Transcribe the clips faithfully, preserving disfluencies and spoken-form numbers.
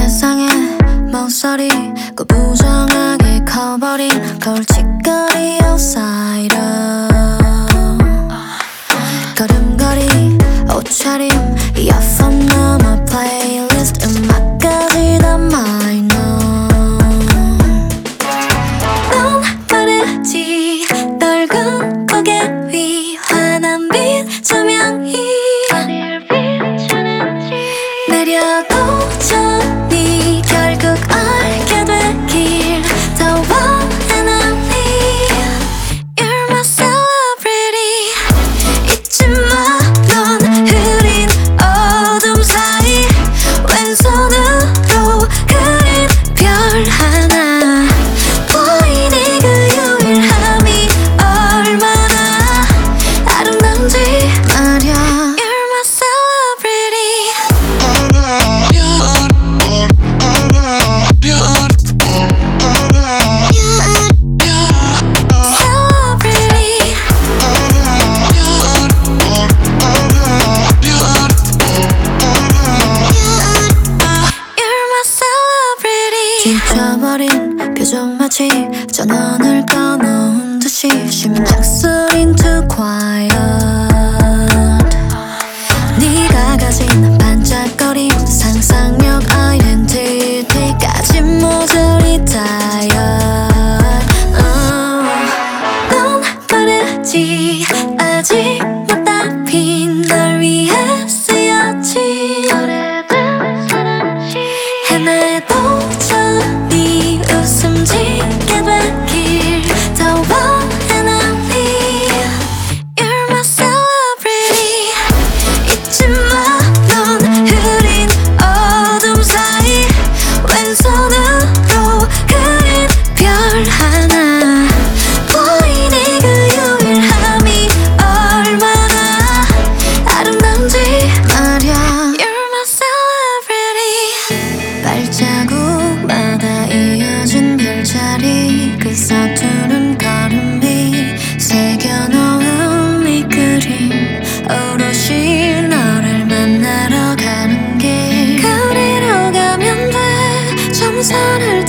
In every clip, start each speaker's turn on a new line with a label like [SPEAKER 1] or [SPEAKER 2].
[SPEAKER 1] 세상에 모서리 그 부정하게 커버린 걸칫거리 outsider 걸음걸이 옷차림 이어폰 넘어 플레이리스트 음악까지 다 minor 넌 빠르지 넓은 고개 위 환한 빛 조명이 어딜 비추는지 내려도 전이 결국 알게 되길 더 원하는 You're my celebrity 잊지 마 넌 흐린 어둠 사이 왼손으로 그린 별 하나 보이니 그 유일함이 얼마나 아름다운지 말야 You're my celebrity 지쳐버린 표정 마치 전원을 꺼놓은 듯이 심장 소린 too quiet 네가 가진 반짝거림 상상력 아이덴티티까지 모조리 tired uh. 넌 빠르지 아직 못 핀 널 위해 쓰였지 오래된 사랑시 해내도 전이 웃음 짓게 되길 더 원하는 You're my celebrity 잊지 마 넌 흐린 어둠 사이 왼손으로 그린 별 하나 보이니 그 유일함이 얼마나 아름다운지 말야 You're my celebrity 발자국마다 이어진 별자리 그 서투른 걸음이 새겨놓은 이 그림 오롯이 너를 만나러 가는 길 그리로 가면 돼 점선을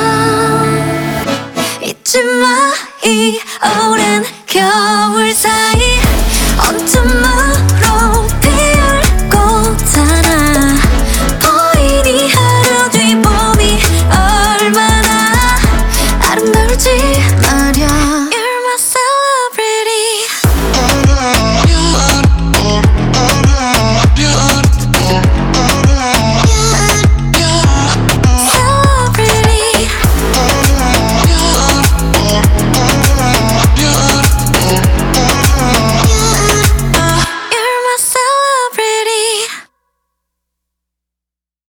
[SPEAKER 1] 따라 잊지 마 이 오랜 겨울 사이